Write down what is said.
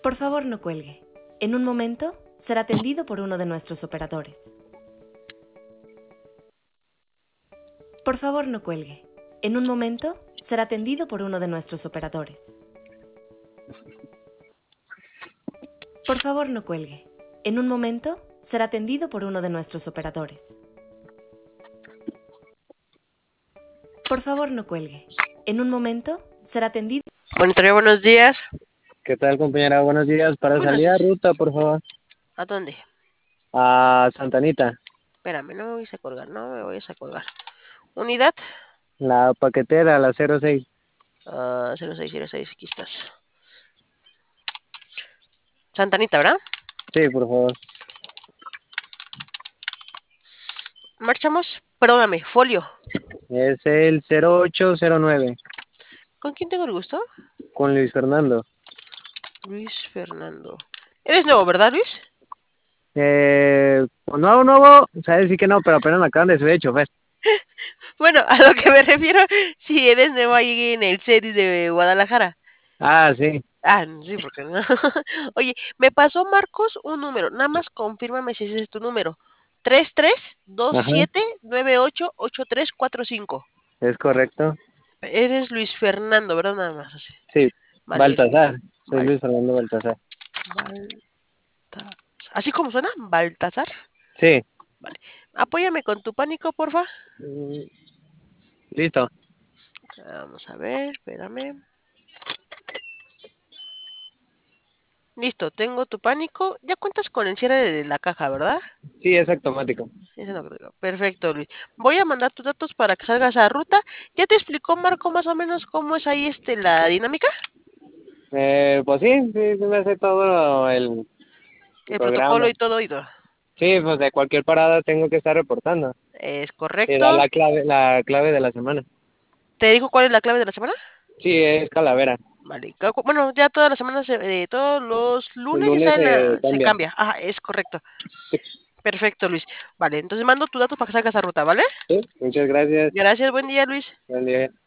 Por favor, no cuelgue. En un momento será atendido por uno de nuestros operadores. Por favor, no cuelgue. En un momento será atendido por uno de nuestros operadores. Por favor, no cuelgue. En un momento será atendido por uno de nuestros operadores. Por favor, no cuelgue. En un momento será atendido. Monitorio, buenos días. ¿Qué tal, compañera? Buenos días. Para Buenos salir a días. ruta, por favor. ¿A dónde? A Santa Anita. Espérame, no me voy a colgar, no me voy a colgar. Unidad La paquetera, la 06. 0606, aquí estás. Santa Anita, ¿verdad? Sí, por favor. Marchamos. Perdóname, folio. Es el 0809. ¿Con quién tengo el gusto? Con Luis Fernando. Luis Fernando. Eres nuevo, ¿verdad, Luis? Pues nuevo, sabes sí que no, pero apenas me acaban de subir de chofer. Bueno, a lo que me refiero, si eres nuevo ahí en el CEDIS de Guadalajara. Ah, sí. Ah, sí, porque no. Oye, me pasó Marcos un número. Nada más confírmame si ese es tu número. Tres tres dos Ajá, siete nueve ocho ocho tres cuatro cinco. es correcto. Eres Luis Fernando, ¿verdad? Nada más así. Sí, Vale, Baltasar. Soy Bal- Luis Fernando Baltasar. Baltasar. ¿Así como suena? Baltasar. Sí. Vale. Apóyame con tu pánico, porfa. Mm, Listo. Vamos a ver, espérame. Listo, tengo tu pánico. Ya cuentas con el cierre de la caja, ¿verdad? Sí, es automático. Ese no creo. Perfecto, Luis. Voy a mandar tus datos para que salgas a ruta. ¿Ya te explicó Marco más o menos cómo es ahí la dinámica? Pues sí me hace todo el El protocolo programa. y todo y todo. Sí, pues de cualquier parada tengo que estar reportando. Es Te da correcto. la clave de la semana. ¿Te dijo cuál es la clave de la semana? Sí, es calavera. Vale. Bueno, ya todas las semanas, todos los El lunes lunes se se cambia. cambia. Ah, es correcto. Sí, Perfecto, Luis. Vale, entonces mando tus datos para que salgas a ruta, ¿vale? sí, muchas gracias. Gracias, buen día, Luis. Buen día.